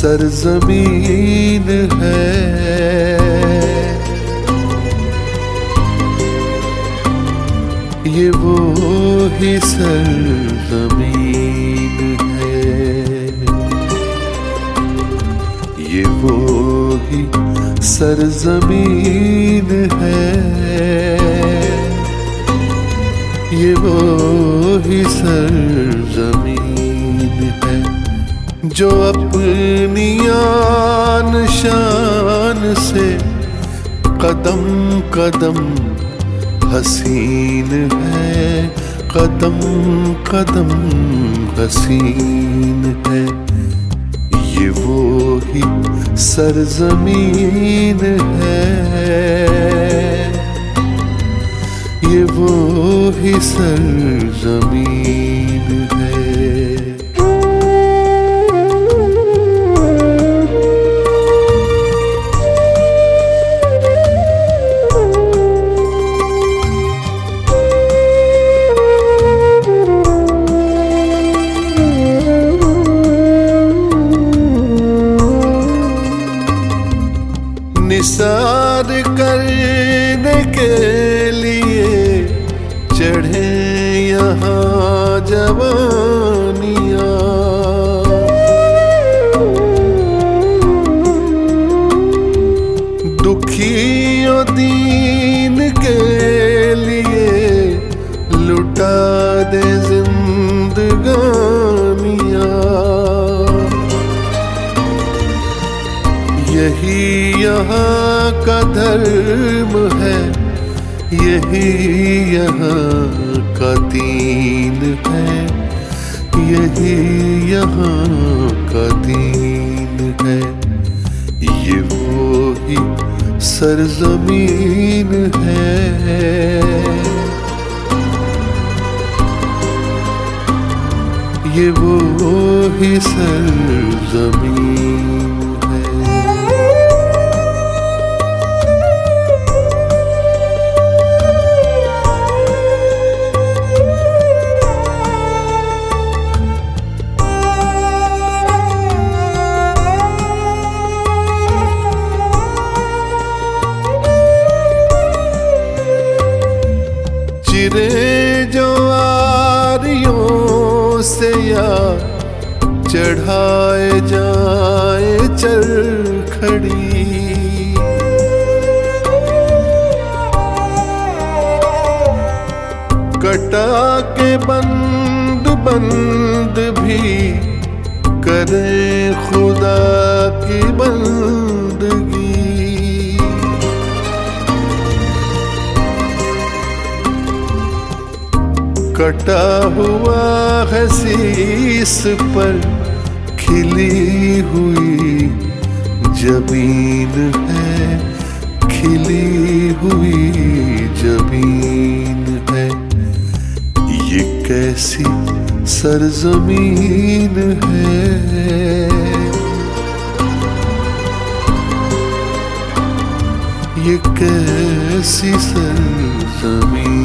सरजमीन है। ये वो ही सरजमीन है, ये वो ही सरजमीन है, ये वो ही सरजमीन है जो अपनी आन शान से कदम कदम हसीन है, कदम कदम हसीन है। ये वो ही सरजमीन है, ये वो ही सरजमीन है। निसार करने के लिए चढ़े यहाँ जवानियाँ, दुखियों दीन के लिए लुटा दे जिंदगानियाँ। यही यहाँ का धर्म है, यही यहाँ का दीन है, यही यहाँ का दीन है। ये वो ही सरजमीन है, ये वो ही सरजमीन है। चिरे जो आरियों से या चढ़ाए जाए चरखड़ी, कटा के बंद बंद भी करे खुदा की बंदगी। कटा हुआ है शीश पर खिली हुई जमीन है, खिली हुई जमीन है। ये कैसी सरजमीन है, ये कैसी सरजमीन